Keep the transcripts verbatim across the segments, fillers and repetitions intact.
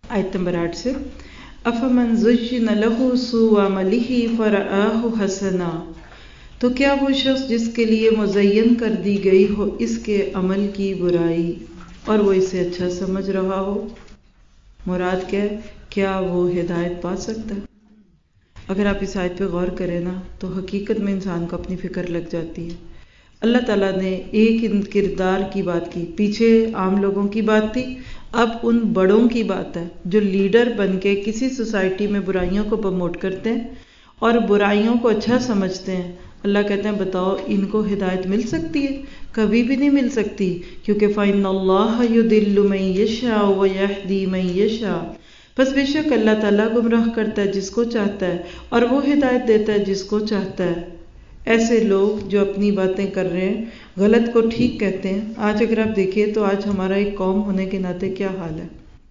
آیت نمبر آٹھ سے افمن زین لہ سوء عملہ فرآہ حسنا، تو کیا وہ شخص جس کے لیے مزین کر دی گئی ہو اس کے عمل کی برائی اور وہ اسے اچھا سمجھ رہا ہو، مراد کیا ہے؟ کیا وہ ہدایت پا سکتا ہے؟ اگر آپ اس آیت پہ غور کریں نا تو حقیقت میں انسان کو اپنی فکر لگ جاتی ہے۔ اللہ تعالیٰ نے ایک کردار کی بات کی، پیچھے عام لوگوں کی بات تھی، اب ان بڑوں کی بات ہے جو لیڈر بن کے کسی سوسائٹی میں برائیوں کو پروموٹ کرتے ہیں اور برائیوں کو اچھا سمجھتے ہیں۔ اللہ کہتے ہیں بتاؤ ان کو ہدایت مل سکتی ہے؟ کبھی بھی نہیں مل سکتی، کیونکہ فَإِنَّ اللَّهَ يُضِلُّ مَن يَشَاءُ وَيَهْدِي مَن يَشَاءُ، بس بے شک اللہ تعالیٰ گمراہ کرتا ہے جس کو چاہتا ہے اور وہ ہدایت دیتا ہے جس کو چاہتا ہے۔ ایسے لوگ جو اپنی باتیں کر رہے ہیں، غلط کو ٹھیک کہتے ہیں، آج اگر آپ دیکھیں تو آج ہمارا ایک قوم ہونے کے ناطے کیا حال ہے،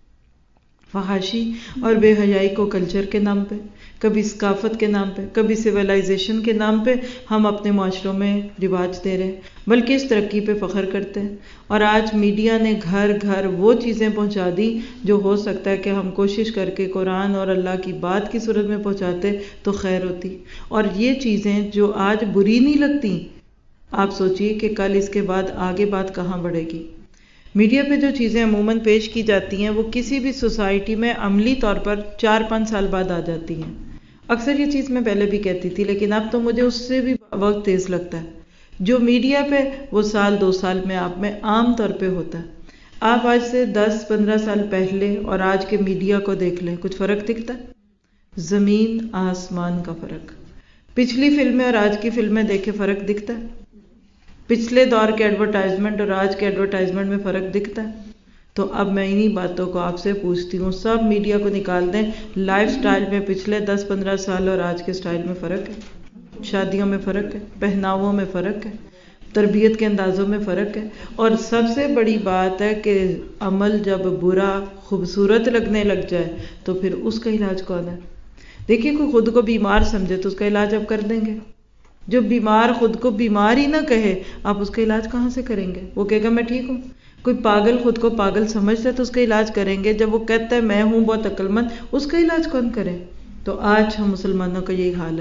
فحاشی اور بے حیائی کو کلچر کے نام پہ، کبھی ثقافت کے نام پہ، کبھی سویلائزیشن کے نام پہ ہم اپنے معاشروں میں رواج دے رہے ہیں، بلکہ اس ترقی پہ فخر کرتے ہیں۔ اور آج میڈیا نے گھر گھر وہ چیزیں پہنچا دی جو ہو سکتا ہے کہ ہم کوشش کر کے قرآن اور اللہ کی بات کی صورت میں پہنچاتے تو خیر ہوتی، اور یہ چیزیں جو آج بری نہیں لگتی، آپ سوچئے کہ کل اس کے بعد آگے بات کہاں بڑھے گی۔ میڈیا پہ جو چیزیں عموماً پیش کی جاتی ہیں وہ کسی بھی سوسائٹی میں عملی طور پر چار پانچ سال بعد آ جاتی ہیں۔ اکثر یہ چیز میں پہلے بھی کہتی تھی، لیکن اب تو مجھے اس سے بھی وقت تیز لگتا ہے۔ جو میڈیا پہ وہ سال دو سال میں آپ میں عام طور پہ ہوتا ہے۔ آپ آج سے دس پندرہ سال پہلے اور آج کے میڈیا کو دیکھ لیں، کچھ فرق دکھتا ہے؟ زمین آسمان کا فرق۔ پچھلی فلمیں اور آج کی فلمیں دیکھے فرق دکھتا ہے؟ پچھلے دور کے ایڈورٹائزمنٹ اور آج کے ایڈورٹائزمنٹ میں فرق دکھتا ہے؟ تو اب میں انہی باتوں کو آپ سے پوچھتی ہوں، سب میڈیا کو نکال دیں، لائف سٹائل میں پچھلے دس پندرہ سال اور آج کے سٹائل میں فرق ہے، شادیوں میں فرق ہے، پہناووں میں فرق ہے، تربیت کے اندازوں میں فرق ہے، اور سب سے بڑی بات ہے کہ عمل جب برا خوبصورت لگنے لگ جائے تو پھر اس کا علاج کون ہے؟ دیکھیے کوئی خود کو بیمار سمجھے تو اس کا علاج آپ کر دیں گے، جو بیمار خود کو بیمار ہی نہ کہے آپ اس کا علاج کہاں سے کریں گے؟ وہ کہے گا میں ٹھیک ہوں۔ کوئی پاگل خود کو پاگل سمجھتا ہے تو اس کا علاج کریں گے، جب وہ کہتا ہے میں ہوں بہت عقل مند، اس کا علاج کون کرے؟ تو آج ہم مسلمانوں کا یہی حال ہے۔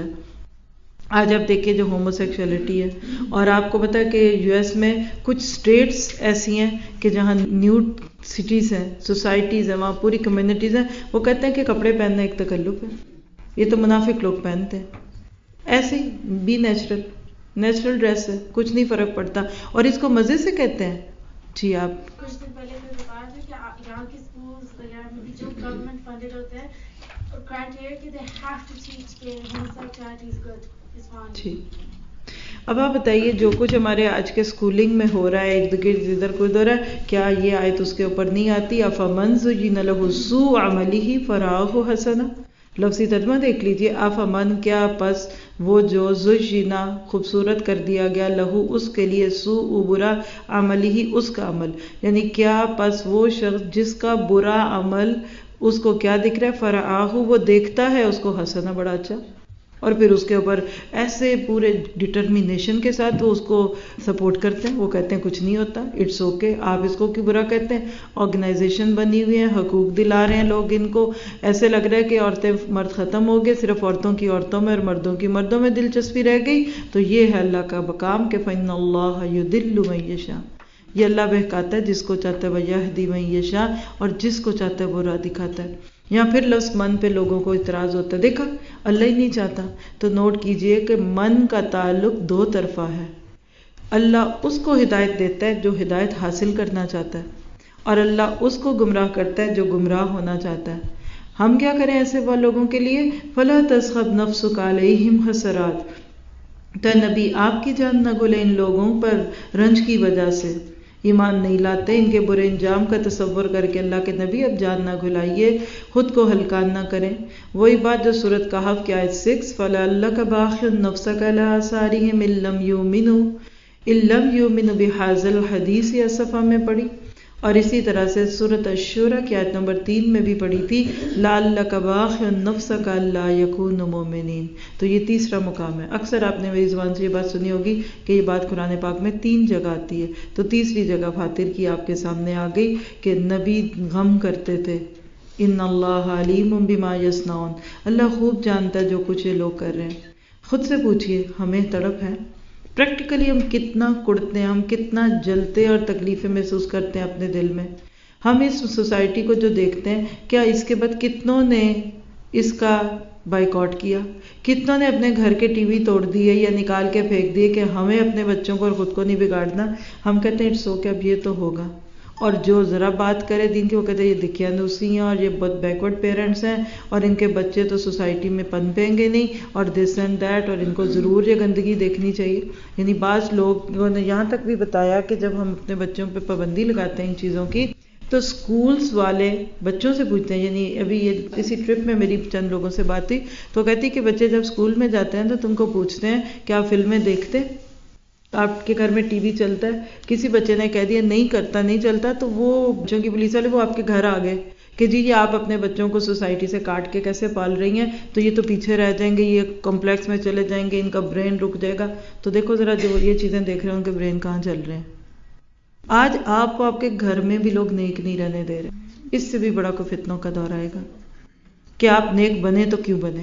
آج آپ دیکھیں جو ہومو سیکشولیٹی ہے، اور آپ کو پتا ہے کہ یو ایس میں کچھ سٹیٹس ایسی ہیں کہ جہاں نیوڈ سٹیز ہیں، سوسائٹیز ہیں، وہاں پوری کمیونٹیز ہیں، وہ کہتے ہیں کہ کپڑے پہننا ایک تکلف ہے، یہ تو منافق لوگ پہنتے ہیں۔ ایسے ہی بی نیچرل، نیچرل ڈریس ہے، کچھ نہیں فرق پڑتا، اور اس کو مزے سے کہتے ہیں۔ جی آپ کچھ دن پہلے میں بتا رہی کہ یہاں کے اسکولز وغیرہ میں بھی جو گورنمنٹ فنڈڈ ہوتے ہیں، کرائٹیریا کہ دے ہیو ٹو ٹیچ کہ ہوموسیکسولیٹی از گڈ، از فائن۔ جی اب آپ بتائیے جو کچھ ہمارے آج کے اسکولنگ میں ہو رہا ہے، ارد گرد ادھر کو ادھر ہے، کیا یہ آیت اس کے اوپر نہیں آتی؟ افمن زین لہ سوء عملہ فرآہ حسنا، لفظی ترجمہ دیکھ لیجئے، افمن کیا پس وہ جو زینا خوبصورت کر دیا گیا لہو اس کے لیے سوء برا عملہ اس کا عمل، یعنی کیا پس وہ شخص جس کا برا عمل اس کو کیا دکھ رہا ہے؟ فرآہ وہ دیکھتا ہے اس کو حسنا بڑا اچھا، اور پھر اس کے اوپر ایسے پورے ڈٹرمینیشن کے ساتھ وہ اس کو سپورٹ کرتے ہیں، وہ کہتے ہیں کچھ نہیں ہوتا، اٹس اوکے، آپ اس کو کیوں برا کہتے ہیں؟ آرگنائزیشن بنی ہوئی ہیں، حقوق دلا رہے ہیں لوگ ان کو، ایسے لگ رہا ہے کہ عورتیں مرد ختم ہو گئے، صرف عورتوں کی عورتوں میں اور مردوں کی مردوں میں دلچسپی رہ گئی۔ تو یہ ہے اللہ کا مقام کہ فإن اللہ یضل من یشاء، یہ اللہ بہکاتا ہے جس کو چاہتا ہے، ویہدی من یشاء، اور جس کو چاہتا ہے وہ راہ دکھاتا ہے۔ یہاں پھر لفظ من پہ لوگوں کو اعتراض ہوتا ہے، دیکھا اللہ ہی نہیں چاہتا، تو نوٹ کیجئے کہ من کا تعلق دو طرفہ ہے۔ اللہ اس کو ہدایت دیتا ہے جو ہدایت حاصل کرنا چاہتا ہے، اور اللہ اس کو گمراہ کرتا ہے جو گمراہ ہونا چاہتا ہے۔ ہم کیا کریں ایسے وہ لوگوں کے لیے؟ فَلَا تَصْخَبْ نَفْسُكَ عَلَيْهِمْ حَسَرَاتٍ، تو نبی آپ کی جان نہ گلے ان لوگوں پر رنج کی وجہ سے، ایمان نہیں لاتے، ان کے برے انجام کا تصور کر کے اللہ کے نبی اب جان نہ گھلائیے، خود کو ہلکان نہ کریں۔ وہی بات جو سورۃ کہف کی آیت سکس فَلَعَلَّكَ بَاخِعٌ نَفْسَكَ عَلَىٰ آثَارِهِمْ إِن لَّمْ يُؤْمِنُوا إِن لَّمْ يُؤْمِنُوا بِهَٰذَا الْحَدِيثِ اسفا میں پڑھی، اور اسی طرح سے سورۃ الشورى کی آیت نمبر تین میں بھی پڑھی تھی لَعَلَّكَ بَاخِعٌ نَفْسَكَ أَلَّا يَكُونُوا مُؤْمِنِينَ۔ تو یہ تیسرا مقام ہے۔ اکثر آپ نے میری زبان سے یہ بات سنی ہوگی کہ یہ بات قرآن پاک میں تین جگہ آتی ہے، تو تیسری جگہ فاتر کی آپ کے سامنے آ گئی کہ نبی غم کرتے تھے ان اللہ علیم بما یصنعون، اللہ خوب جانتا ہے جو کچھ یہ لوگ کر رہے ہیں۔ خود سے پوچھئے ہمیں تڑپ ہے؟ پریکٹیکلی ہم کتنا کڑتے ہیں، ہم کتنا جلتے اور تکلیفیں محسوس کرتے ہیں اپنے دل میں۔ ہم اس سوسائٹی کو جو دیکھتے ہیں، کیا اس کے بعد کتنوں نے اس کا بائیکاٹ کیا، کتنوں نے اپنے گھر کے ٹی وی توڑ دیے یا نکال کے پھینک دیے کہ ہمیں اپنے بچوں کو اور خود کو نہیں بگاڑنا۔ ہم کہتے ہیں اٹس اوکے، اب یہ تو ہوگا، اور جو ذرا بات کرے دین کی وہ کہتے ہیں یہ دقیانوسی ہیں اور یہ بہت بیکورڈ پیرنٹس ہیں اور ان کے بچے تو سوسائٹی میں پنپیں گے نہیں اور دس اینڈ دیٹ، اور ان کو ضرور یہ گندگی دیکھنی چاہیے۔ یعنی بعض لوگوں نے یہاں تک بھی بتایا کہ جب ہم اپنے بچوں پہ پابندی لگاتے ہیں ان چیزوں کی تو سکولز والے بچوں سے پوچھتے ہیں، یعنی ابھی یہ اسی ٹرپ میں میری چند لوگوں سے بات ہوئی تو کہتی کہ بچے جب سکول میں جاتے ہیں تو تم کو پوچھتے ہیں کہ آپ فلمیں دیکھتے، آپ کے گھر میں ٹی وی چلتا ہے؟ کسی بچے نے کہہ دیا نہیں کرتا، نہیں چلتا، تو وہ بچوں کی پولیس والے وہ آپ کے گھر آ گئے کہ جی یہ آپ اپنے بچوں کو سوسائٹی سے کاٹ کے کیسے پال رہی ہیں، تو یہ تو پیچھے رہ جائیں گے، یہ کمپلیکس میں چلے جائیں گے، ان کا برین رک جائے گا۔ تو دیکھو ذرا جو یہ چیزیں دیکھ رہے ہیں ان کے برین کہاں چل رہے ہیں۔ آج آپ کو آپ کے گھر میں بھی لوگ نیک نہیں رہنے دے رہے، اس سے بھی بڑا کوئی فتنوں کا دور آئے گا کہ آپ نیک بنے تو کیوں بنے،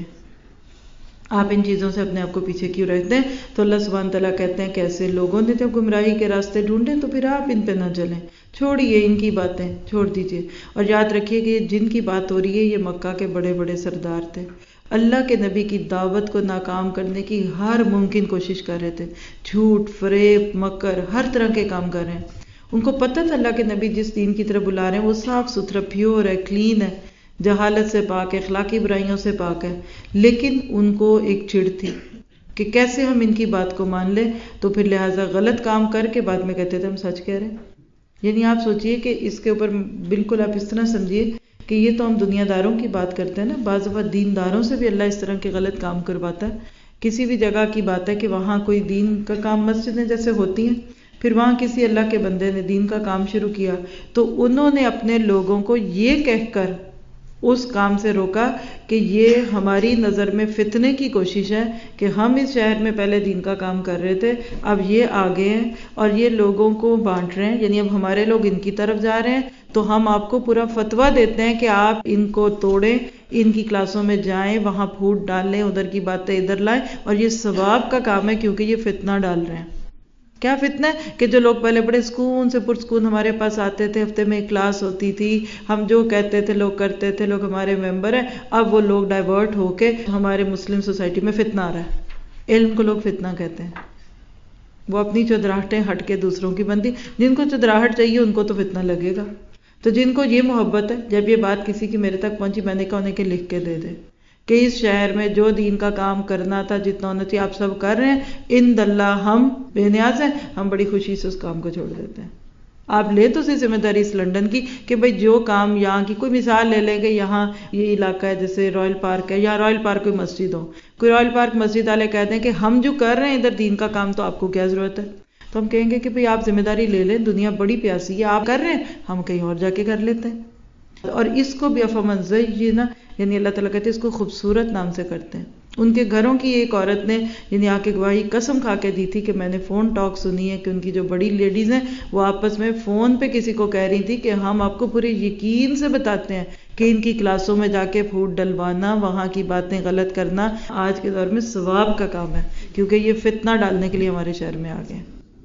آپ ان چیزوں سے اپنے آپ کو پیچھے کیوں رکھتے ہیں؟ تو اللہ سبحانہ تعالیٰ کہتے ہیں کہ ایسے لوگوں نے جب گمراہی کے راستے ڈھونڈے تو پھر آپ ان پہ نہ چلیں، چھوڑیے ان کی باتیں، چھوڑ دیجیے۔ اور یاد رکھیے کہ جن کی بات ہو رہی ہے یہ مکہ کے بڑے بڑے سردار تھے، اللہ کے نبی کی دعوت کو ناکام کرنے کی ہر ممکن کوشش کر رہے تھے، جھوٹ، فریب، مکر، ہر طرح کے کام کر رہے ہیں۔ ان کو پتہ تھا اللہ کے نبی جس دین کی طرف بلا رہے ہیں وہ صاف ستھرا پیور ہے، کلین ہے، جہالت سے پاک ہے، اخلاقی برائیوں سے پاک ہے، لیکن ان کو ایک چڑ تھی کہ کیسے ہم ان کی بات کو مان لیں، تو پھر لہٰذا غلط کام کر کے بعد میں کہتے تھے ہم سچ کہہ رہے ہیں۔ یعنی آپ سوچئے کہ اس کے اوپر بالکل آپ اس طرح سمجھیے کہ یہ تو ہم دنیا داروں کی بات کرتے ہیں نا، بعض دفعہ دین داروں سے بھی اللہ اس طرح کے غلط کام کرواتا ہے۔ کسی بھی جگہ کی بات ہے کہ وہاں کوئی دین کا کام مسجدیں جیسے ہوتی ہیں، پھر وہاں کسی اللہ کے بندے نے دین کا کام شروع کیا تو انہوں نے اپنے لوگوں کو یہ کہہ کر اس کام سے روکا کہ یہ ہماری نظر میں فتنے کی کوشش ہے کہ ہم اس شہر میں پہلے دین کا کام کر رہے تھے، اب یہ آگے ہیں اور یہ لوگوں کو بانٹ رہے ہیں، یعنی اب ہمارے لوگ ان کی طرف جا رہے ہیں تو ہم آپ کو پورا فتویٰ دیتے ہیں کہ آپ ان کو توڑیں، ان کی کلاسوں میں جائیں، وہاں پھوٹ ڈالیں، ادھر کی باتیں ادھر لائیں، اور یہ ثواب کا کام ہے کیونکہ یہ فتنہ ڈال رہے ہیں۔ کیا فتنہ ہے کہ جو لوگ پہلے بڑے سکون سے پرسکون ہمارے پاس آتے تھے، ہفتے میں ایک کلاس ہوتی تھی، ہم جو کہتے تھے لوگ کرتے تھے، لوگ ہمارے ممبر ہیں، اب وہ لوگ ڈائیورٹ ہو کے ہمارے مسلم سوسائٹی میں فتنہ آ رہا ہے۔ علم کو لوگ فتنہ کہتے ہیں، وہ اپنی چودراہٹیں ہٹ کے دوسروں کی بنتی، جن کو چودراہٹ چاہیے ان کو تو فتنہ لگے گا، تو جن کو یہ محبت ہے، جب یہ بات کسی کی میرے تک پہنچی میں نے کہا انہیں کہ لکھ کے دے دے کہ اس شہر میں جو دین کا کام کرنا تھا، جتنا ہونا چاہیے، آپ سب کر رہے ہیں، ان اللہ ہم بے نیاز ہیں، ہم بڑی خوشی سے اس کام کو چھوڑ دیتے ہیں۔ آپ لے تو سی ذمہ داری اس لنڈن کی کہ بھئی جو کام یہاں کی، کوئی مثال لے لیں گے، یہاں یہ علاقہ ہے جیسے رائل پارک ہے، یا رائل پارک کوئی مسجد ہو، کوئی رائل پارک مسجد والے کہتے ہیں کہ ہم جو کر رہے ہیں ادھر دین کا کام، تو آپ کو کیا ضرورت ہے؟ تو ہم کہیں گے کہ بھئی آپ ذمہ داری لے لیں، دنیا بڑی پیاسی ہے، آپ کر رہے ہیں، ہم کہیں اور جا کے کر لیتے ہیں۔ اور اس کو بھی افمن زینا، یعنی اللہ تعالیٰ کہتے ہیں اس کو خوبصورت نام سے کرتے ہیں۔ ان کے گھروں کی ایک عورت نے یعنی آ کے گواہی قسم کھا کے دی تھی کہ میں نے فون ٹاک سنی ہے کہ ان کی جو بڑی لیڈیز ہیں وہ آپس میں فون پہ کسی کو کہہ رہی تھی کہ ہم آپ کو پورے یقین سے بتاتے ہیں کہ ان کی کلاسوں میں جا کے پھوٹ ڈلوانا، وہاں کی باتیں غلط کرنا آج کے دور میں ثواب کا کام ہے، کیونکہ یہ فتنہ ڈالنے کے لیے ہمارے شہر میں آ گئے۔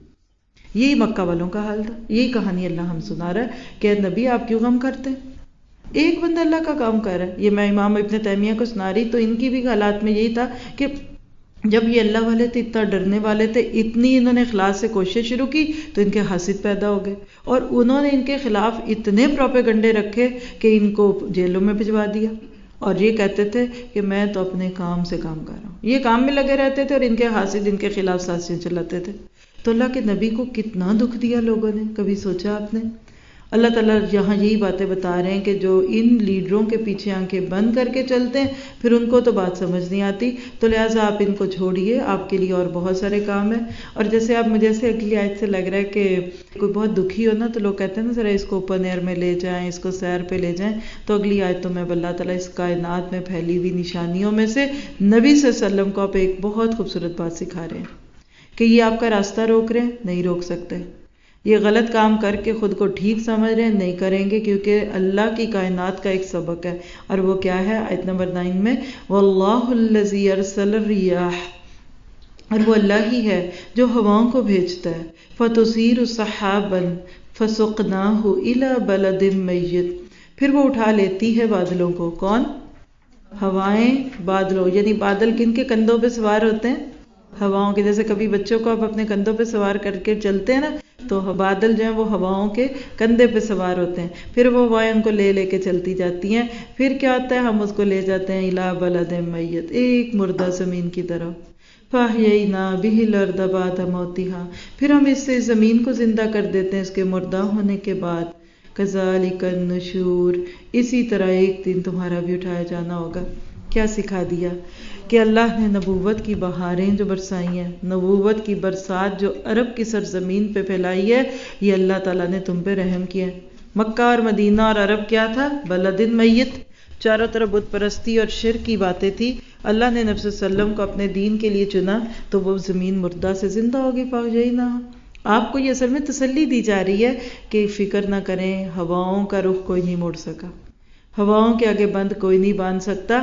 یہی مکہ والوں کا حال تھا، یہی کہانی اللہ ہم سنا رہا ہے کہ نبی آپ کیوں غم کرتے ہیں؟ ایک بندہ اللہ کا کام کر رہا ہے۔ یہ میں امام ابن تیمیہ کو سنا رہی تو ان کی بھی حالات میں یہی تھا کہ جب یہ اللہ والے تھے، اتنا ڈرنے والے تھے، اتنی انہوں نے اخلاص سے کوشش شروع کی تو ان کے حاسد پیدا ہو گئے، اور انہوں نے ان کے خلاف اتنے پروپیگنڈے رکھے کہ ان کو جیلوں میں بھجوا دیا، اور یہ کہتے تھے کہ میں تو اپنے کام سے کام کر رہا ہوں، یہ کام میں لگے رہتے تھے اور ان کے حاسد ان کے خلاف سازشیں چلاتے تھے۔ تو اللہ کے نبی کو کتنا دکھ دیا لوگوں نے، کبھی سوچا آپ نے؟ اللہ تعالیٰ یہاں یہی باتیں بتا رہے ہیں کہ جو ان لیڈروں کے پیچھے آنکھیں بند کر کے چلتے ہیں پھر ان کو تو بات سمجھ نہیں آتی، تو لہٰذا آپ ان کو چھوڑیے، آپ کے لیے اور بہت سارے کام ہیں۔ اور جیسے آپ مجھے سے اگلی آیت سے لگ رہا ہے کہ کوئی بہت دکھی ہو نا تو لوگ کہتے ہیں نا ذرا اس کو اوپن ایئر میں لے جائیں، اس کو سیر پہ لے جائیں، تو اگلی آیت تو میں اللہ تعالیٰ اس کائنات میں پھیلی ہوئی نشانیوں میں سے نبی صلی اللہ علیہ وسلم کو آپ ایک بہت خوبصورت بات سکھا رہے ہیں کہ یہ آپ کا راستہ روک رہے ہیں، نہیں روک سکتے۔ یہ غلط کام کر کے خود کو ٹھیک سمجھ رہے ہیں، نہیں کریں گے، کیونکہ اللہ کی کائنات کا ایک سبق ہے، اور وہ کیا ہے؟ آیت نمبر نائن میں وَاللَّهُ الَّذِي أَرْسَلَ الرِّيَاحَ، اور وہ اللہ ہی ہے جو ہواؤں کو بھیجتا ہے، فَتُثِيرُ سَحَابًا فَسُقْنَاهُ إِلَى بَلَدٍ مَيِّتٍ، پھر وہ اٹھا لیتی ہے بادلوں کو، کون؟ ہوائیں بادلوں، یعنی بادل کن کے کندھوں پہ سوار ہوتے ہیں؟ ہواؤں کے. جیسے کبھی بچوں کو آپ اپنے کندھوں پہ سوار کر کے چلتے ہیں نا، تو بادل جو ہیں وہ ہواؤں کے کندھے پہ سوار ہوتے ہیں، پھر وہ ہوائیں ان کو لے لے کے چلتی جاتی ہیں. پھر کیا ہوتا ہے؟ ہم اس کو لے جاتے ہیں اِلیٰ بلد میت، ایک مردہ زمین کی طرف. فَأَحْيَيْنَا بِهِ الْأَرْضَ بَعْدَ مَوْتِهَا، پھر ہم اس سے زمین کو زندہ کر دیتے ہیں اس کے مردہ ہونے کے بعد. كَذَلِكَ النُّشُورُ، اسی طرح ایک دن تمہارا بھی اٹھایا جانا ہوگا. کیا سکھا دیا؟ کہ اللہ نے نبوت کی بہاریں جو برسائی ہیں، نبوت کی برسات جو عرب کی سرزمین پہ پھیلائی ہے، یہ اللہ تعالیٰ نے تم پہ رحم کیا ہے. مکہ اور مدینہ اور عرب کیا تھا؟ بلدن میت، چاروں طرف بت پرستی اور شرک کی باتیں تھی. اللہ نے نبی صلی اللہ علیہ وسلم کو اپنے دین کے لیے چنا تو وہ زمین مردہ سے زندہ ہوگی. فَأَحْيَيْنَا، آپ کو یہ اصل میں تسلی دی جا رہی ہے کہ فکر نہ کریں، ہواؤں کا رخ کوئی نہیں موڑ سکا، ہواؤں کے آگے بند کوئی نہیں باندھ سکتا.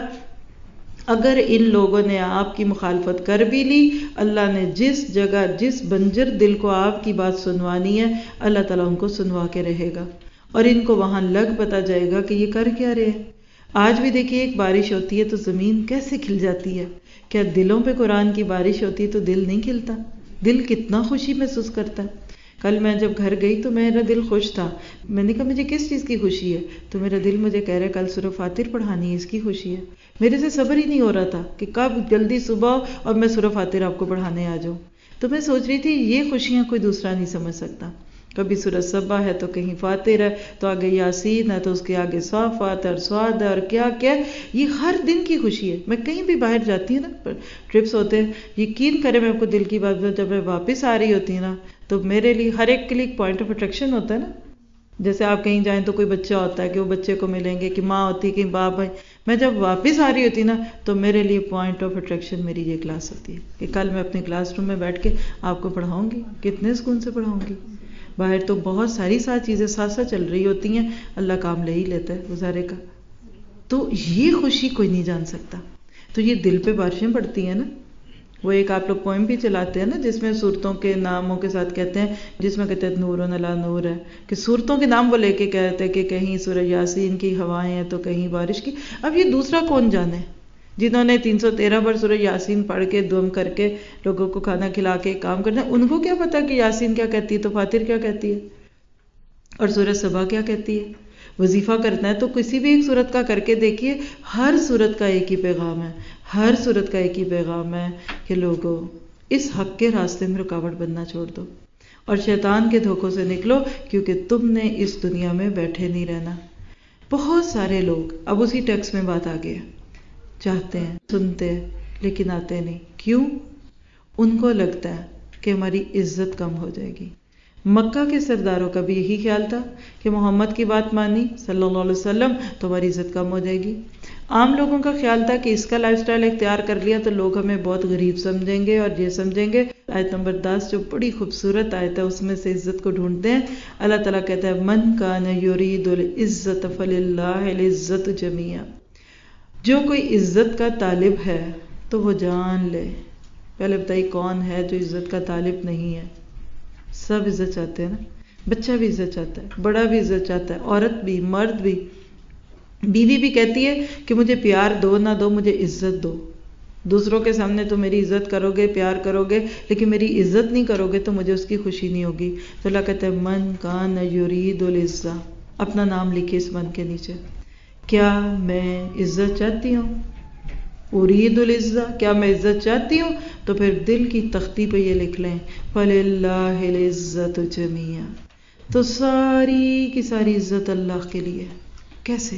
اگر ان لوگوں نے آپ کی مخالفت کر بھی لی، اللہ نے جس جگہ جس بنجر دل کو آپ کی بات سنوانی ہے، اللہ تعالیٰ ان کو سنوا کے رہے گا، اور ان کو وہاں لگ پتا جائے گا کہ یہ کر کیا رہے ہیں. آج بھی دیکھیے ایک بارش ہوتی ہے تو زمین کیسے کھل جاتی ہے. کیا دلوں پہ قرآن کی بارش ہوتی ہے تو دل نہیں کھلتا؟ دل کتنا خوشی محسوس کرتا ہے. کل میں جب گھر گئی تو میرا دل خوش تھا. میں نے کہا مجھے کس چیز کی خوشی ہے؟ تو میرا دل مجھے کہہ رہا ہے کل سورہ فاتر پڑھانی ہے، اس کی خوشی ہے. میرے سے صبر ہی نہیں ہو رہا تھا کہ کب جلدی صبح ہو اور میں سورہ فاتر آپ کو پڑھانے آ جاؤں. تو میں سوچ رہی تھی یہ خوشیاں کوئی دوسرا نہیں سمجھ سکتا. کبھی سورہ سبا ہے تو کہیں فاتر ہے، تو آگے یاسین ہے، تو اس کے آگے صافات اور سواد ہے، اور کیا کیا، یہ ہر دن کی خوشی ہے. میں کہیں بھی باہر جاتی ہوں نا، ٹرپس ہوتے ہیں، یقین کریں میں آپ کو دل کی بات بتاؤں، جب میں واپس آ رہی ہوتی ہوں نا تو میرے لیے ہر ایک کے لیے ایک پوائنٹ آف اٹریکشن ہوتا ہے نا. جیسے آپ کہیں جائیں تو کوئی بچہ ہوتا ہے کہ وہ بچے کو ملیں گے، کہ ماں ہوتی ہے کہ باپ ہے. میں جب واپس آ رہی ہوتی نا تو میرے لیے پوائنٹ آف اٹریکشن میری یہ کلاس ہوتی ہے کہ کل میں اپنے کلاس روم میں بیٹھ کے آپ کو پڑھاؤں گی. کتنے سکون سے پڑھاؤں گی. باہر تو بہت ساری ساری چیزیں ساتھ ساتھ چل رہی ہوتی ہیں، اللہ کام لے ہی لیتا ہے گزارے کا. تو یہ خوشی کوئی نہیں جان سکتا. تو یہ دل پہ بارشیں پڑتی ہیں نا. وہ ایک آپ لوگ پوئم بھی چلاتے ہیں نا جس میں صورتوں کے ناموں کے ساتھ کہتے ہیں، جس میں کہتے ہیں نور علی نور ہے، کہ صورتوں کے نام وہ لے کے کہتے ہیں کہ کہیں سورہ یاسین کی ہوائیں ہیں تو کہیں بارش کی. اب یہ دوسرا کون جانے جنہوں نے تین سو تیرہ بار سورہ یاسین پڑھ کے دم کر کے لوگوں کو کھانا کھلا کے کام کرنا، ان کو کیا پتا کہ یاسین کیا کہتی ہے تو فاتر کیا کہتی ہے اور سورہ سبا کیا کہتی ہے. وظیفہ کرنا ہے تو کسی بھی ایک صورت کا کر کے دیکھیے، ہر صورت کا ایک ہی پیغام ہے، ہر صورت کا ایک ہی پیغام ہے کہ لوگوں اس حق کے راستے میں رکاوٹ بننا چھوڑ دو اور شیطان کے دھوکوں سے نکلو، کیونکہ تم نے اس دنیا میں بیٹھے نہیں رہنا. بہت سارے لوگ اب اسی ٹیکسٹ میں بات آ گئی، چاہتے ہیں، سنتے ہیں، لیکن آتے نہیں. کیوں؟ ان کو لگتا ہے کہ ہماری عزت کم ہو جائے گی. مکہ کے سرداروں کا بھی یہی خیال تھا کہ محمد کی بات مانی صلی اللہ علیہ وسلم تو ہماری عزت کم ہو جائے گی. عام لوگوں کا خیال تھا کہ اس کا لائف سٹائل اختیار کر لیا تو لوگ ہمیں بہت غریب سمجھیں گے اور یہ سمجھیں گے. آیت نمبر دس جو بڑی خوبصورت آیت ہے اس میں سے عزت کو ڈھونڈتے ہیں. اللہ تعالیٰ کہتا ہے من کان یرید العزت فللہ العزت جمیعا، جو کوئی عزت کا طالب ہے تو وہ جان لے. پہلے بتائیے کون ہے جو عزت کا طالب نہیں ہے؟ سب عزت چاہتے ہیں نا. بچہ بھی عزت چاہتا ہے، بڑا بھی عزت چاہتا ہے، عورت بھی، مرد بھی. بیوی بھی کہتی ہے کہ مجھے پیار دو نہ دو، مجھے عزت دو. دوسروں کے سامنے تو میری عزت کرو گے، پیار کرو گے، لیکن میری عزت نہیں کرو گے تو مجھے اس کی خوشی نہیں ہوگی. تو اللہ کہتا ہے من کان یرید العزہ، اپنا نام لکھے اس من کے نیچے. کیا میں عزت چاہتی ہوں؟ ارید العزہ، کیا میں عزت چاہتی ہوں؟ تو پھر دل کی تختی پہ یہ لکھ لیں فللہ العزت جمیعا، تو ساری کی ساری عزت اللہ کے لیے. کیسے؟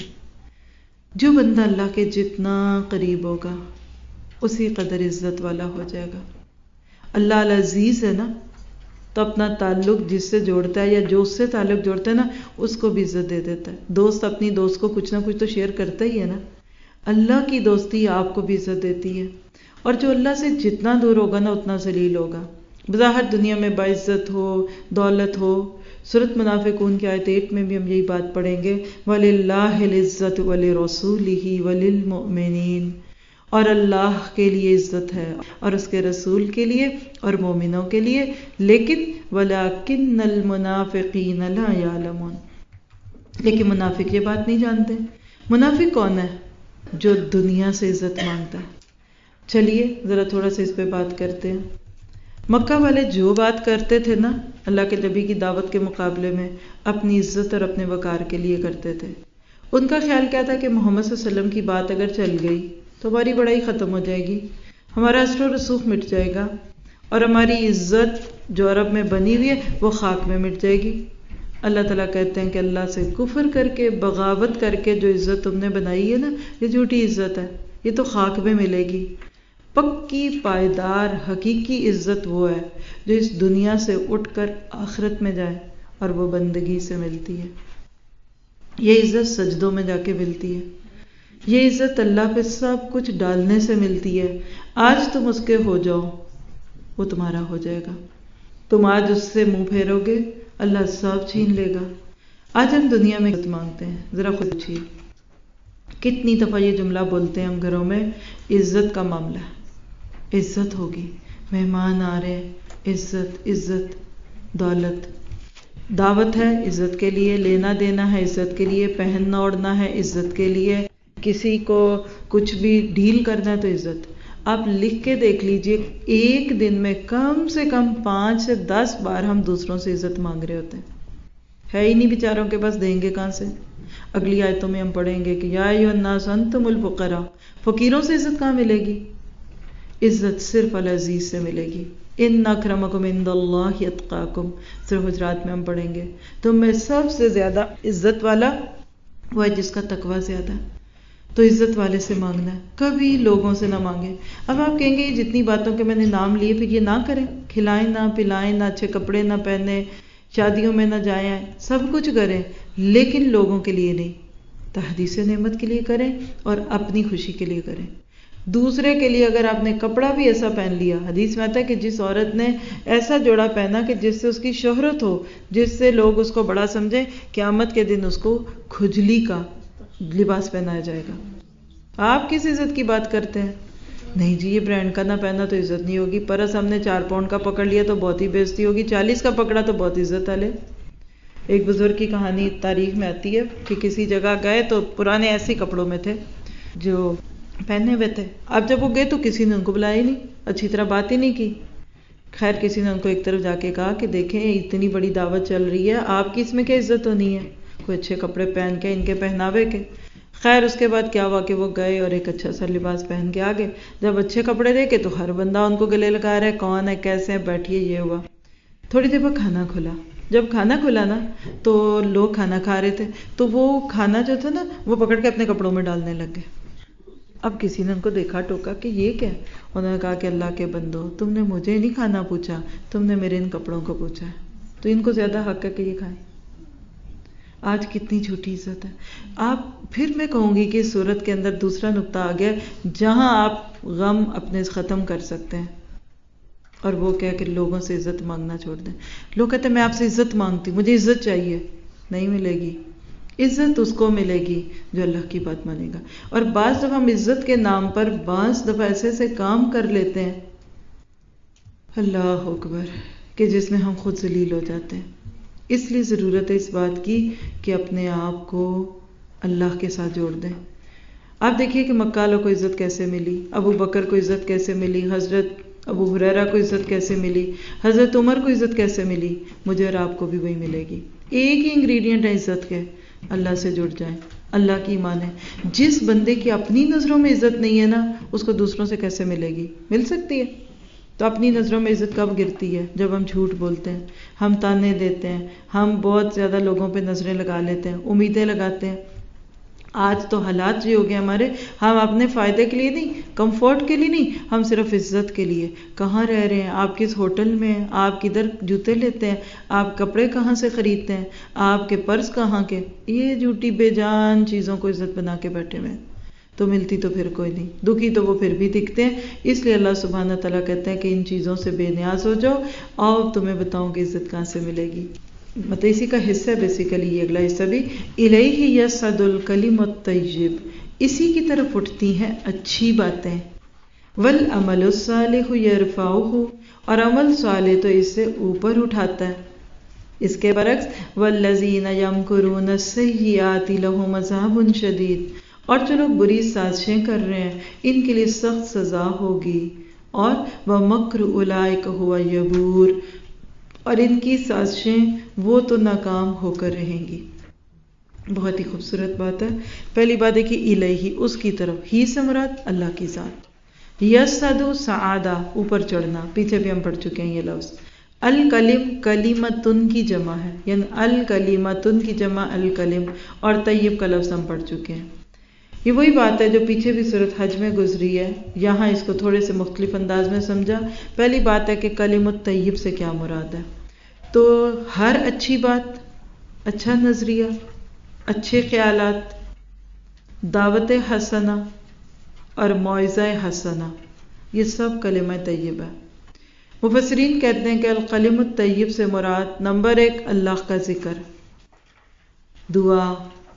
جو بندہ اللہ کے جتنا قریب ہوگا اسی قدر عزت والا ہو جائے گا. اللہ العزیز ہے نا، تو اپنا تعلق جس سے جوڑتا ہے یا جو اس سے تعلق جوڑتا ہے نا اس کو بھی عزت دے دیتا ہے. دوست اپنی دوست کو کچھ نہ کچھ تو شیئر کرتا ہی ہے نا. اللہ کی دوستی آپ کو بھی عزت دیتی ہے، اور جو اللہ سے جتنا دور ہوگا نا اتنا ذلیل ہوگا. بظاہر دنیا میں باعزت ہو، دولت ہو. سورۃ منافقون کی آیت ایٹ میں بھی ہم یہی بات پڑھیں گے، وَلِلَّهِ الْعِزَّةُ وَلِرَسُولِهِ وَلِلْمُؤْمِنِينَ، اور اللہ کے لیے عزت ہے اور اس کے رسول کے لیے اور مومنوں کے لیے، لیکن وَلَكِنَّ الْمُنَافِقِينَ لَا يَعْلَمُونَ، لیکن منافق یہ بات نہیں جانتے. منافق کون ہے؟ جو دنیا سے عزت مانگتا ہے. چلیے ذرا تھوڑا سا اس پہ بات کرتے ہیں. مکہ والے جو بات کرتے تھے نا اللہ کے نبی کی دعوت کے مقابلے میں، اپنی عزت اور اپنے وقار کے لیے کرتے تھے. ان کا خیال کیا تھا کہ محمد صلی اللہ علیہ وسلم کی بات اگر چل گئی تو ہماری بڑائی ختم ہو جائے گی، ہمارا اثر و رسوخ مٹ جائے گا، اور ہماری عزت جو عرب میں بنی ہوئی ہے وہ خاک میں مٹ جائے گی. اللہ تعالیٰ کہتے ہیں کہ اللہ سے کفر کر کے، بغاوت کر کے جو عزت تم نے بنائی ہے نا، یہ جھوٹی عزت ہے، یہ تو خاک میں ملے گی. پکی پائیدار حقیقی عزت وہ ہے جو اس دنیا سے اٹھ کر آخرت میں جائے، اور وہ بندگی سے ملتی ہے. یہ عزت سجدوں میں جا کے ملتی ہے. یہ عزت اللہ پہ سب کچھ ڈالنے سے ملتی ہے. آج تم اس کے ہو جاؤ، وہ تمہارا ہو جائے گا. تم آج اس سے منہ پھیرو گے، اللہ سب چھین لے گا. آج ہم دنیا میں عزت مانگتے ہیں. ذرا خود پوچھیے کتنی دفعہ یہ جملہ بولتے ہیں ہم گھروں میں، عزت کا معاملہ ہے، عزت ہوگی، مہمان آ رہے ہیں، عزت عزت، دولت، دعوت ہے عزت کے لیے، لینا دینا ہے عزت کے لیے، پہننا اوڑھنا ہے عزت کے لیے، کسی کو کچھ بھی ڈیل کرنا ہے تو عزت. آپ لکھ کے دیکھ لیجئے ایک دن میں کم سے کم پانچ سے دس بار ہم دوسروں سے عزت مانگ رہے ہوتے ہیں. ہے ہی نہیں بیچاروں کے پاس، دیں گے کہاں سے؟ اگلی آیتوں میں ہم پڑھیں گے کہ یا ایھا الناس انتم الفقراء، فقیروں سے عزت کہاں ملے گی؟ عزت صرف العزیز سے ملے گی. ان اکرمکم عند اللہ اتقاکم، سورہ حجرات میں ہم پڑھیں گے تم میں سب سے زیادہ عزت والا وہ ہے جس کا تقوی زیادہ ہے. تو عزت والے سے مانگنا ہے، کبھی لوگوں سے نہ مانگیں. اب آپ کہیں گے یہ جتنی باتوں کے میں نے نام لیے پھر یہ نہ کریں، کھلائیں نہ پلائیں نہ، اچھے کپڑے نہ پہنیں، شادیوں میں نہ جائیں، سب کچھ کریں لیکن لوگوں کے لیے نہیں. تحدیث نعمت کے لیے کریں اور اپنی خوشی کے لیے کریں. دوسرے کے لیے اگر آپ نے کپڑا بھی ایسا پہن لیا، حدیث میں آتا ہے کہ جس عورت نے ایسا جوڑا پہنا کہ جس سے اس کی شہرت ہو، جس سے لوگ اس کو بڑا سمجھیں، قیامت کے دن اس کو کھجلی کا لباس پہنایا جائے گا. آپ کس عزت کی بات کرتے ہیں؟ نہیں جی یہ برانڈ کا نہ پہنا تو عزت نہیں ہوگی، پرس ہم نے چار پاؤنڈ کا پکڑ لیا تو بہت ہی بےزتی ہوگی، چالیس کا پکڑا تو بہت عزت والے. ایک بزرگ کی کہانی تاریخ میں آتی ہے کہ کسی جگہ گئے تو پرانے ایسے کپڑوں میں تھے جو پہنے ہوئے تھے. اب جب وہ گئے تو کسی نے ان کو بلایا ہی نہیں، اچھی طرح بات ہی نہیں کی. خیر کسی نے ان کو ایک طرف جا کے کہا کہ دیکھیں اتنی بڑی دعوت چل رہی ہے، آپ کی اس میں کیا عزت ہونی ہے، کوئی اچھے کپڑے پہن کے ان کے پہناوے کے. خیر اس کے بعد کیا ہوا کہ وہ گئے اور ایک اچھا سا لباس پہن کے آگے. جب اچھے کپڑے دیکھے تو ہر بندہ ان کو گلے لگا رہا ہے، کون ہے، کیسے ہیں، بیٹھیے. یہ ہوا. تھوڑی دیر بعد کھانا کھلا. جب کھانا کھلا نا تو لوگ کھانا کھا رہے تھے تو وہ کھانا جو تھا نا وہ پکڑ کے اپنے کپڑوں میں ڈالنے لگ گئے. اب کسی نے ان کو دیکھا، ٹوکا کہ یہ کیا؟ انہوں نے کہا کہ اللہ کے بندو، تم نے مجھے نہیں کھانا پوچھا، تم نے میرے ان کپڑوں کو پوچھا ہے، تو ان کو زیادہ حق ہے کہ یہ کھائیں. آج کتنی جھوٹی عزت ہے. آپ پھر میں کہوں گی کہ اس صورت کے اندر دوسرا نقطہ آ گیا جہاں آپ غم اپنے ختم کر سکتے ہیں، اور وہ کیا کہ لوگوں سے عزت مانگنا چھوڑ دیں. لوگ کہتے ہیں میں آپ سے عزت مانگتی ہوں، مجھے عزت چاہیے. نہیں ملے گی. عزت اس کو ملے گی جو اللہ کی بات مانے گا. اور بعض دفعہ ہم عزت کے نام پر بعض دفعہ ایسے ایسے کام کر لیتے ہیں، اللہ اکبر، کہ جس میں ہم خود ذلیل ہو جاتے ہیں. اس لیے ضرورت ہے اس بات کی کہ اپنے آپ کو اللہ کے ساتھ جوڑ دیں. آپ دیکھیے کہ مکہ والوں کو عزت کیسے ملی، ابو بکر کو عزت کیسے ملی، حضرت ابو ہریرہ کو عزت کیسے ملی، حضرت عمر کو عزت کیسے ملی. مجھے اور آپ کو بھی وہی ملے گی. ایک ہی انگریڈینٹ ہے عزت کے، اللہ سے جڑ جائیں، اللہ کی ایمان ہے. جس بندے کی اپنی نظروں میں عزت نہیں ہے نا، اس کو دوسروں سے کیسے ملے گی؟ مل سکتی ہے. تو اپنی نظروں میں عزت کب گرتی ہے؟ جب ہم جھوٹ بولتے ہیں، ہم تانے دیتے ہیں، ہم بہت زیادہ لوگوں پہ نظریں لگا لیتے ہیں، امیدیں لگاتے ہیں. آج تو حالات یہ ہو گئے ہمارے، ہم اپنے فائدے کے لیے نہیں، کمفورٹ کے لیے نہیں، ہم صرف عزت کے لیے. کہاں رہ رہے ہیں آپ، کس ہوٹل میں ہیں آپ، کدھر جوتے لیتے ہیں آپ، کپڑے کہاں سے خریدتے ہیں آپ، کے پرس کہاں کے، یہ جھوٹی بے جان چیزوں کو عزت بنا کے بیٹھے ہوئے ہیں. تو ملتی تو پھر کوئی نہیں، دکھی تو وہ پھر بھی دکھتے ہیں. اس لیے اللہ سبحانہ تعالیٰ کہتے ہیں کہ ان چیزوں سے بے نیاز ہو جاؤ، اور تمہیں بتاؤں کہ عزت کہاں سے ملے گی. مطلب اسی کا حصہ ہے بیسیکلی یہ اگلا حصہ بھی. الیہ یصعد الکلم الطیب، اسی کی طرف اٹھتی ہیں اچھی باتیں. والعمل الصالح یرفعہ، اور عمل صالح تو اس سے اوپر اٹھاتا ہے. اس کے برعکس والذین یمکرون السیئات لہم عذاب شدید، اور جو لوگ بری سازشیں کر رہے ہیں ان کے لیے سخت سزا ہوگی. اور ومکر اولئک ھو یبور، اور ان کی سازشیں وہ تو ناکام ہو کر رہیں گی. بہت ہی خوبصورت بات ہے. پہلی بات ہے کہ الہی، اس کی طرف، ہی سے مراد اللہ کی ذات. یصعد صعادہ، اوپر چڑھنا، پیچھے بھی ہم پڑھ چکے ہیں یہ لفظ. الکلم کلیمتن کی جمع ہے، یعنی الکلیمتن کی جمع الکلم، اور طیب کا لفظ ہم پڑھ چکے ہیں. یہ وہی بات ہے جو پیچھے بھی سورۃ حج میں گزری ہے، یہاں اس کو تھوڑے سے مختلف انداز میں سمجھا. پہلی بات ہے کہ کلم الطیب سے کیا مراد ہے. تو ہر اچھی بات، اچھا نظریہ، اچھے خیالات، دعوت حسنہ اور موعظہ حسنہ، یہ سب کلمہ طیب ہے. مفسرین کہتے ہیں کہ القلم الطیب سے مراد نمبر ایک اللہ کا ذکر، دعا،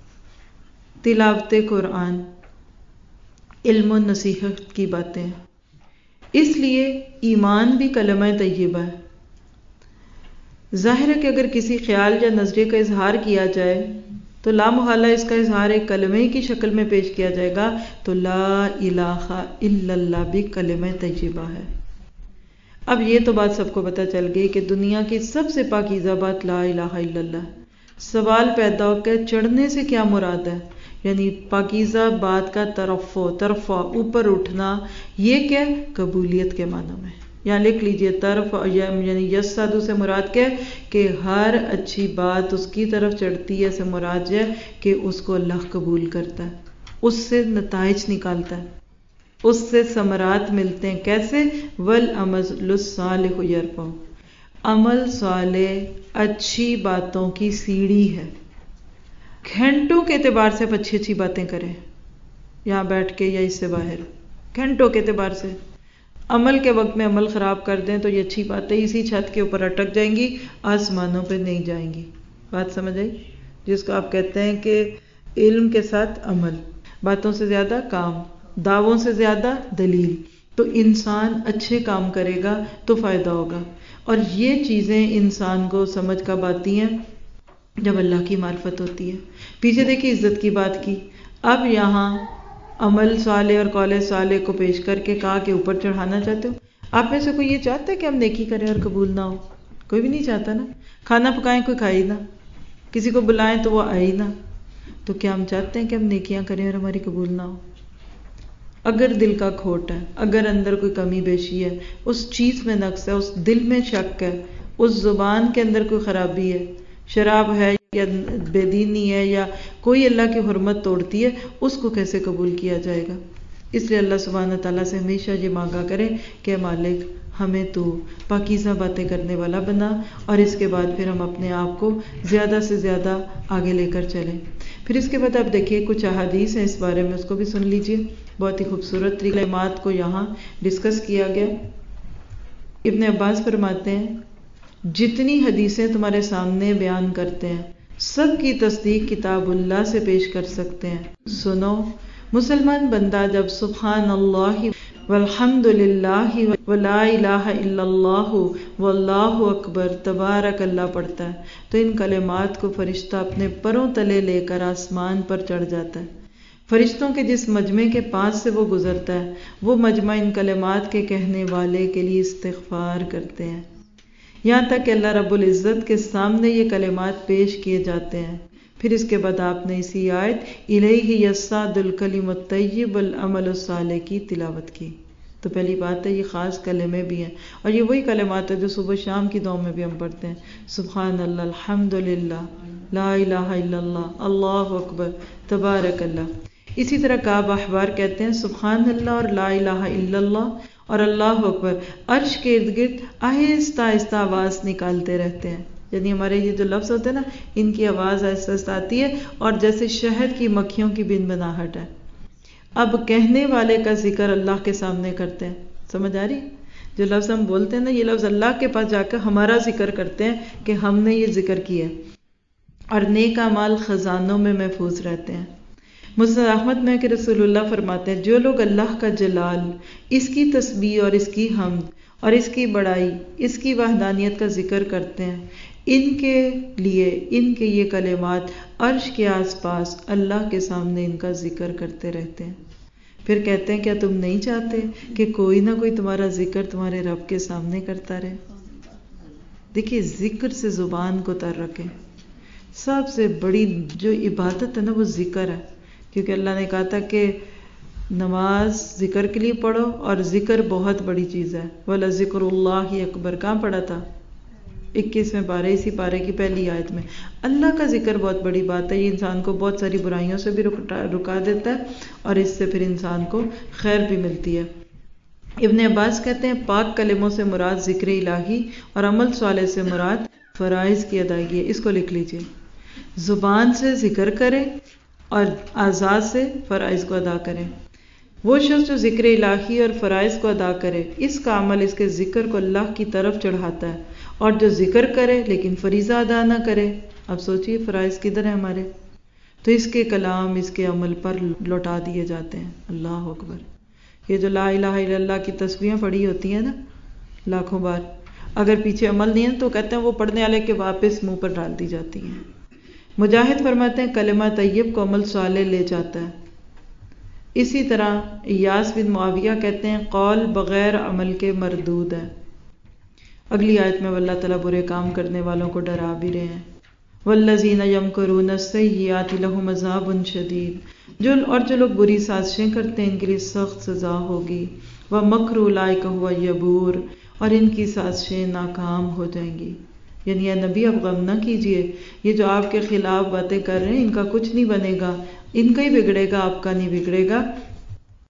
تلاوت قرآن، علم و نصیحت کی باتیں. اس لیے ایمان بھی کلمہ طیبہ ہے. ظاہر ہے کہ اگر کسی خیال یا نظریے کا اظہار کیا جائے تو لا محالہ اس کا اظہار ایک کلمے کی شکل میں پیش کیا جائے گا، تو لا الہ الا اللہ بھی کلمہ طیبہ ہے. اب یہ تو بات سب کو پتہ چل گئی کہ دنیا کی سب سے پاکیزہ بات لا الہ الا اللہ. سوال پیدا ہو کہ چڑھنے سے کیا مراد ہے، یعنی پاکیزہ بات کا ترفع، ترفع، اوپر اٹھنا، یہ کیا قبولیت کے معنی میں. یہاں لکھ لیجئے طرف، یعنی یصعد سے مراد کیا ہے کہ ہر اچھی بات اس کی طرف چڑھتی ہے، سے مراد ہے کہ اس کو اللہ قبول کرتا ہے، اس سے نتائج نکالتا ہے، اس سے ثمرات ملتے ہیں. کیسے؟ والعمل الصالح یرفعہ، عمل صالح اچھی باتوں کی سیڑھی ہے. گھنٹوں کے اعتبار سے آپ اچھی اچھی باتیں کریں، یہاں بیٹھ کے یا اس سے باہر، گھنٹوں کے اعتبار سے. عمل کے وقت میں عمل خراب کر دیں تو یہ اچھی باتیں اسی چھت کے اوپر اٹک جائیں گی، آسمانوں پہ نہیں جائیں گی. بات سمجھ آئی؟ جس کو آپ کہتے ہیں کہ علم کے ساتھ عمل، باتوں سے زیادہ کام، دعووں سے زیادہ دلیل. تو انسان اچھے کام کرے گا تو فائدہ ہوگا. اور یہ چیزیں انسان کو سمجھ کب آتی ہیں؟ جب اللہ کی معرفت ہوتی ہے. پیچھے دیکھیے عزت کی بات کی، اب یہاں عمل صالح اور قول صالح کو پیش کر کے کہا کہ اوپر چڑھانا چاہتے ہو. آپ میں سے کوئی یہ چاہتا ہے کہ ہم نیکی کریں اور قبول نہ ہو؟ کوئی بھی نہیں چاہتا نا. کھانا پکائیں کوئی کھائے ہی نہ، کسی کو بلائیں تو وہ آئے ہی نہ. تو کیا ہم چاہتے ہیں کہ ہم نیکیاں کریں اور ہماری قبول نہ ہو؟ اگر دل کا کھوٹ ہے، اگر اندر کوئی کمی بیشی ہے، اس چیز میں نقص ہے، اس دل میں شک ہے، اس زبان کے اندر کوئی خرابی ہے، شراب ہے یا بے دینی ہے یا کوئی اللہ کی حرمت توڑتی ہے، اس کو کیسے قبول کیا جائے گا؟ اس لیے اللہ سبحانہ تعالیٰ سے ہمیشہ یہ مانگا کریں کہ مالک ہمیں تو پاکیزہ باتیں کرنے والا بنا، اور اس کے بعد پھر ہم اپنے آپ کو زیادہ سے زیادہ آگے لے کر چلیں. پھر اس کے بعد آپ دیکھیے کچھ احادیث ہیں اس بارے میں، اس کو بھی سن لیجئے. بہت ہی خوبصورت کلمات کو یہاں ڈسکس کیا گیا. ابن عباس فرماتے ہیں جتنی حدیثیں تمہارے سامنے بیان کرتے ہیں سب کی تصدیق کتاب اللہ سے پیش کر سکتے ہیں. سنو، مسلمان بندہ جب سبحان اللہ والحمد للہ ولا الہ الا اللہ واللہ اکبر تبارک اللہ پڑھتا ہے تو ان کلمات کو فرشتہ اپنے پروں تلے لے کر آسمان پر چڑھ جاتا ہے. فرشتوں کے جس مجمع کے پاس سے وہ گزرتا ہے وہ مجمع ان کلمات کے کہنے والے کے لیے استغفار کرتے ہیں، یہاں تک کہ اللہ رب العزت کے سامنے یہ کلمات پیش کیے جاتے ہیں. پھر اس کے بعد آپ نے اسی آیت الیہ یصعد الکلم الطیب والعمل الصالح کی تلاوت کی. تو پہلی بات ہے یہ خاص کلمے بھی ہیں، اور یہ وہی کلمات ہیں جو صبح شام کی دعاؤں میں بھی ہم پڑھتے ہیں. سبحان اللہ، الحمد للہ، لا الہ الا اللہ، اللہ اکبر، تبارک اللہ. اسی طرح کعب احبار کہتے ہیں سبحان اللہ اور لا الہ الا اللہ اور اللہ اکبر عرش کے ارد گرد آہستہ آہستہ آواز نکالتے رہتے ہیں. یعنی ہمارے یہ جو لفظ ہوتے ہیں نا، ان کی آواز آہستہ آہستہ آتی ہے اور جیسے شہد کی مکھیوں کی بن بناہٹ ہے. اب کہنے والے کا ذکر اللہ کے سامنے کرتے ہیں. سمجھ آ رہی؟ جو لفظ ہم بولتے ہیں نا، یہ لفظ اللہ کے پاس جا کر ہمارا ذکر کرتے ہیں کہ ہم نے یہ ذکر کیا، اور نیک اعمال خزانوں میں محفوظ رہتے ہیں. مسند احمد میں کہ رسول اللہ فرماتے ہیں جو لوگ اللہ کا جلال، اس کی تسبیح اور اس کی حمد اور اس کی بڑائی، اس کی وحدانیت کا ذکر کرتے ہیں، ان کے لیے ان کے یہ کلمات عرش کے آس پاس اللہ کے سامنے ان کا ذکر کرتے رہتے ہیں. پھر کہتے ہیں کیا تم نہیں چاہتے کہ کوئی نہ کوئی تمہارا ذکر تمہارے رب کے سامنے کرتا رہے؟ دیکھیے ذکر سے زبان کو تر رکھیں. سب سے بڑی جو عبادت ہے نا وہ ذکر ہے، کیونکہ اللہ نے کہا تھا کہ نماز ذکر کے لیے پڑھو، اور ذکر بہت بڑی چیز ہے. وَلَذِكْرُ اللَّهِ اکبر. کہاں پڑھا تھا؟ اکیسویں پارے، اسی پارے کی پہلی آیت میں. اللہ کا ذکر بہت بڑی بات ہے. یہ انسان کو بہت ساری برائیوں سے بھی رکا دیتا ہے، اور اس سے پھر انسان کو خیر بھی ملتی ہے. ابن عباس کہتے ہیں پاک کلموں سے مراد ذکر الہی اور عمل صالح سے مراد فرائض کی ادائیگی ہے. اس کو لکھ لیجئے. زبان سے ذکر کریں اور اعضاء سے فرائض کو ادا کریں. وہ شخص جو ذکر الہی اور فرائض کو ادا کرے، اس کا عمل اس کے ذکر کو اللہ کی طرف چڑھاتا ہے. اور جو ذکر کرے لیکن فریضہ ادا نہ کرے، اب سوچئے فرائض کدھر ہیں ہمارے، تو اس کے کلام اس کے عمل پر لوٹا دیے جاتے ہیں. اللہ اکبر. یہ جو لا الہ الا اللہ کی تسبیحیں پڑھی ہوتی ہیں نا لاکھوں بار، اگر پیچھے عمل نہیں ہے تو کہتے ہیں وہ پڑھنے والے کے واپس منہ پر ڈال دی جاتی ہیں. مجاہد فرماتے ہیں کلمہ طیب کو عمل صالح لے جاتا ہے. اسی طرح ایاس بن معاویہ کہتے ہیں قول بغیر عمل کے مردود ہے. اگلی آیت میں اللہ تعالیٰ برے کام کرنے والوں کو ڈرا بھی رہے ہیں. والذین یمکرون السیئات لہم عذاب شدید. جو اور جو لوگ بری سازشیں کرتے ہیں ان کے لیے سخت سزا ہوگی. ومکر اولئک ھو یبور. اور ان کی سازشیں ناکام ہو جائیں گی. یعنی اے نبی آپ غم نہ کیجئے، یہ جو آپ کے خلاف باتیں کر رہے ہیں ان کا کچھ نہیں بنے گا، ان کا ہی بگڑے گا، آپ کا نہیں بگڑے گا.